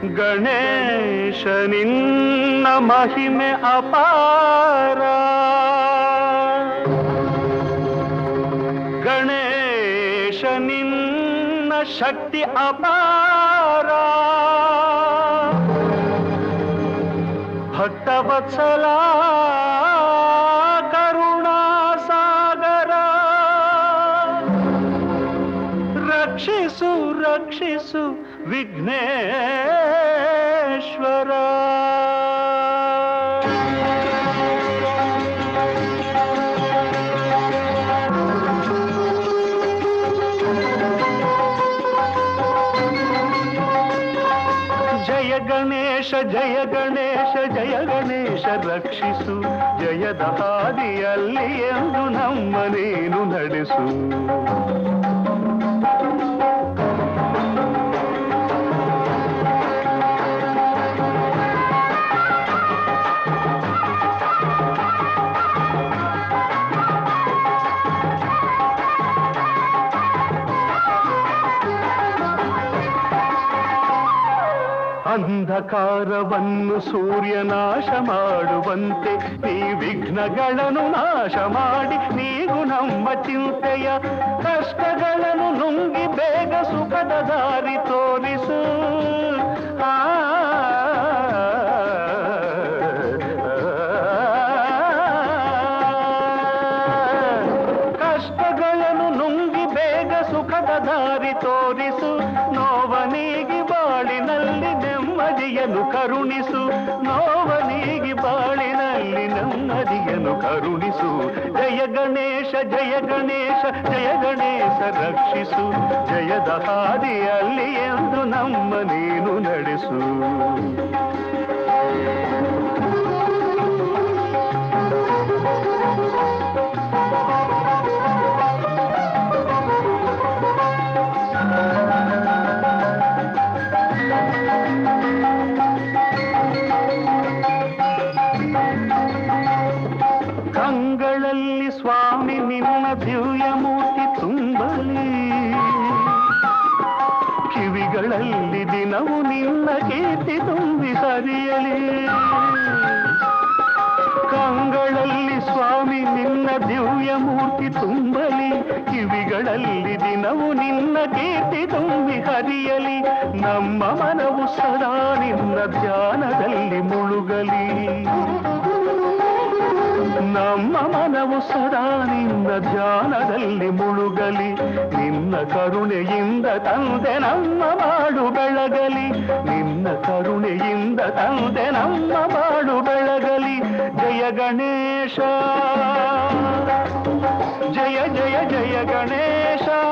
ಗಣೇಶ ನಿನ್ನ ಮಹಿಮೆ ಅಪಾರ, ಗಣೇಶ ನಿನ್ನ ಶಕ್ತಿ ಅಪಾರ, ಭಕ್ತವತ್ಸಲ ಕರುಣಾಸಾಗರ, ರಕ್ಷಿಸು ರಕ್ಷಿಸು ವಿಘ್ನೇಶ್ವರ. ಜಯ ಗಣೇಶ ಜಯ ಗಣೇಶ ಜಯ ಗಣೇಶ ರಕ್ಷಿಸು, ಜಯದ ಹಾದಿಯಲ್ಲಿ ಎಂದು ನಮ್ಮ ನೀನು ನಡೆಸು. ಅಂಧಕಾರವನ್ನು ಸೂರ್ಯ ನಾಶ ಮಾಡುವಂತೆ ನೀ ವಿಘ್ನಗಳನ್ನು ನಾಶ ಮಾಡಿ ನೀಗು ನಮ್ಮ ಚಿಂತೆಯ, ಕಷ್ಟಗಳನ್ನು ನುಂಗಿ ಬೇಗ ಸುಖದ ದಾರಿ ತೋರಿಸು. ಕಷ್ಟಗಳನ್ನು ನುಂಗಿ ಬೇಗ ಸುಖದ ದಾರಿ ತೋರಿಸು, ನೋವನಿಗೆ ಬಾಳಿನಲ್ಲಿ ನೆಮ್ಮದಿಯನ್ನು ಕರುಣಿಸು, ನೋವನಿಗೆ ಬಾಳಿನಲ್ಲಿ ನೆಮ್ಮದಿಯನ್ನು ಕರುಣಿಸು. ಜಯ ಗಣೇಶ ಜಯ ಗಣೇಶ ಜಯ ಗಣೇಶ ರಕ್ಷಿಸು, ಜಯದ ಹಾದಿಯಲ್ಲಿ ಎಂದು ನಮ್ಮ ನೀನು ನಡೆಸು. ಕಂಗಳಲ್ಲಿ ಸ್ವಾಮಿ ನಿನ್ನ ದಿವ್ಯ ಮೂರ್ತಿ ತುಂಬಲಿ, ಕಿವಿಗಳಲ್ಲಿ ದಿನವು ನಿನ್ನ ಕೀರ್ತಿ ತುಂಬಿ ಹರಿಯಲಿ. ಕಂಗಳಲ್ಲಿ ಸ್ವಾಮಿ ನಿನ್ನ ದಿವ್ಯ ಮೂರ್ತಿ ತುಂಬಲಿ, ಕಿವಿಗಳಲ್ಲಿ ದಿನವು ನಿನ್ನ ಕೀರ್ತಿ ತುಂಬಿ ಹರಿಯಲಿ. ನಮ್ಮ ಮನವು ಸದಾ ನಿನ್ನ ಧ್ಯಾನದಲ್ಲಿ ಮುಳುಗಲಿ, ನಮ್ಮ ಮನವು ಸದಾ ನಿನ್ನ ಧ್ಯಾನದಲ್ಲಿ ಮುಳುಗಲಿ. ನಿನ್ನ ಕರುಣೆಯಿಂದ ತಂದೆ ನಮ್ಮ ಬಾಳು ಬೆಳಗಲಿ, ನಿನ್ನ ಕರುಣೆಯಿಂದ ತಂದೆ ನಮ್ಮ ಬಾಳು ಬೆಳಗಲಿ. ಜಯ ಗಣೇಶ ಜಯ ಜಯ ಜಯ ಗಣೇಶ.